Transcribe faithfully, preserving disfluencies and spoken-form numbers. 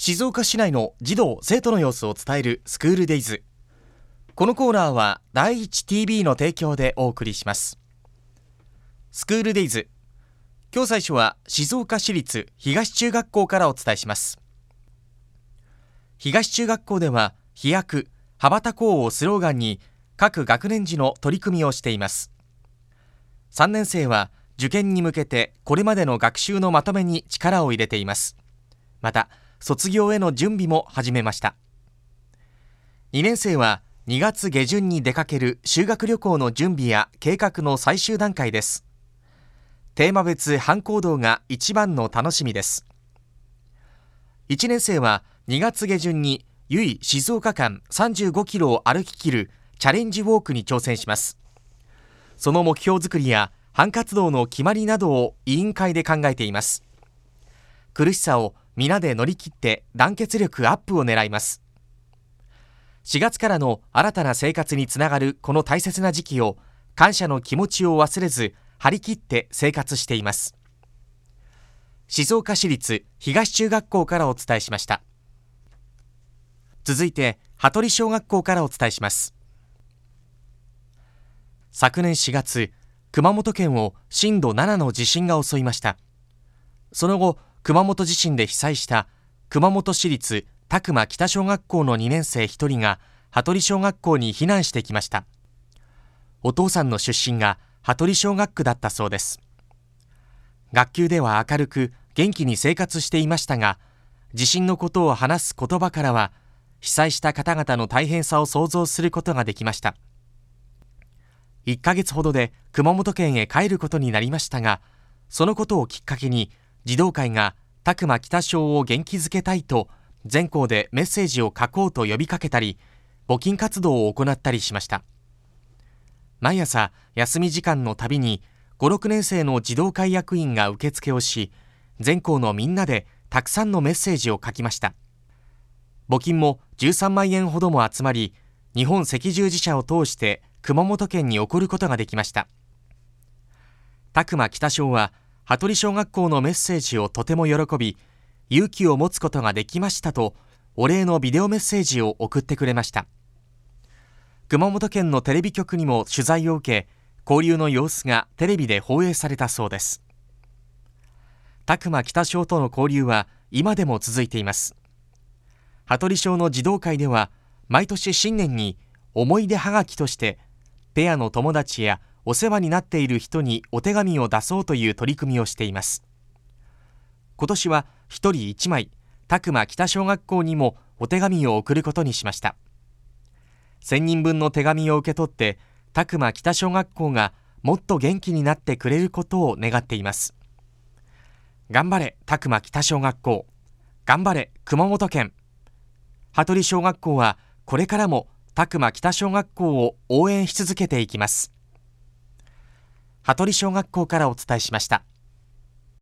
静岡市内の児童生徒の様子を伝えるスクールデイズ。このコーナーは第一 ティービー の提供でお送りします。スクールデイズ、今日最初は静岡市立東中学校からお伝えします。東中学校では飛躍羽ばたこうをスローガンに各学年時の取り組みをしています。さんねん生は受験に向けてこれまでの学習のまとめに力を入れています。また卒業への準備も始めました。にねん生はにがつ下旬に出かける修学旅行の準備や計画の最終段階です。テーマ別班行動が一番の楽しみです。いちねん生はにがつ下旬に由比静岡間さんじゅうごキロを歩き切るチャレンジウォークに挑戦します。その目標作りや班活動の決まりなどを委員会で考えています。苦しさを皆で乗り切って団結力アップを狙います。しがつからの新たな生活につながるこの大切な時期を感謝の気持ちを忘れず張り切って生活しています。静岡市立東中学校からお伝えしました。続いて羽鳥小学校からお伝えします。昨年しがつ、熊本県を震度ななの地震が襲いました。その後熊本地震で被災した熊本市立宅間北小学校のにねん生ひとりが羽鳥小学校に避難してきました。お父さんの出身が羽鳥小学区だったそうです。学級では明るく元気に生活していましたが、地震のことを話す言葉からは被災した方々の大変さを想像することができました。いっかげつほどで熊本県へ帰ることになりましたが、そのことをきっかけに児童会が宅間北小を元気づけたいと全校でメッセージを書こうと呼びかけたり、募金活動を行ったりしました。毎朝休み時間のたびにご、ろくねん生の児童会役員が受付をし、全校のみんなでたくさんのメッセージを書きました。募金もじゅうさんまんえんほども集まり、日本赤十字社を通して熊本県に送ることができました。宅間北小は羽鳥小学校のメッセージをとても喜び、勇気を持つことができましたとお礼のビデオメッセージを送ってくれました。熊本県のテレビ局にも取材を受け、交流の様子がテレビで放映されたそうです。宅間北小との交流は今でも続いています。羽鳥小の児童会では毎年新年に思い出はがきとしてペアの友達やお世話になっている人にお手紙を出そうという取り組みをしています。今年はひとりいちまい宅間北小学校にもお手紙を送ることにしました。せんにんぶんの手紙を受け取って宅間北小学校がもっと元気になってくれることを願っています。頑張れ宅間北小学校、頑張れ熊本県。羽鳥小学校はこれからも宅間北小学校を応援し続けていきます。羽鳥小学校からお伝えしました。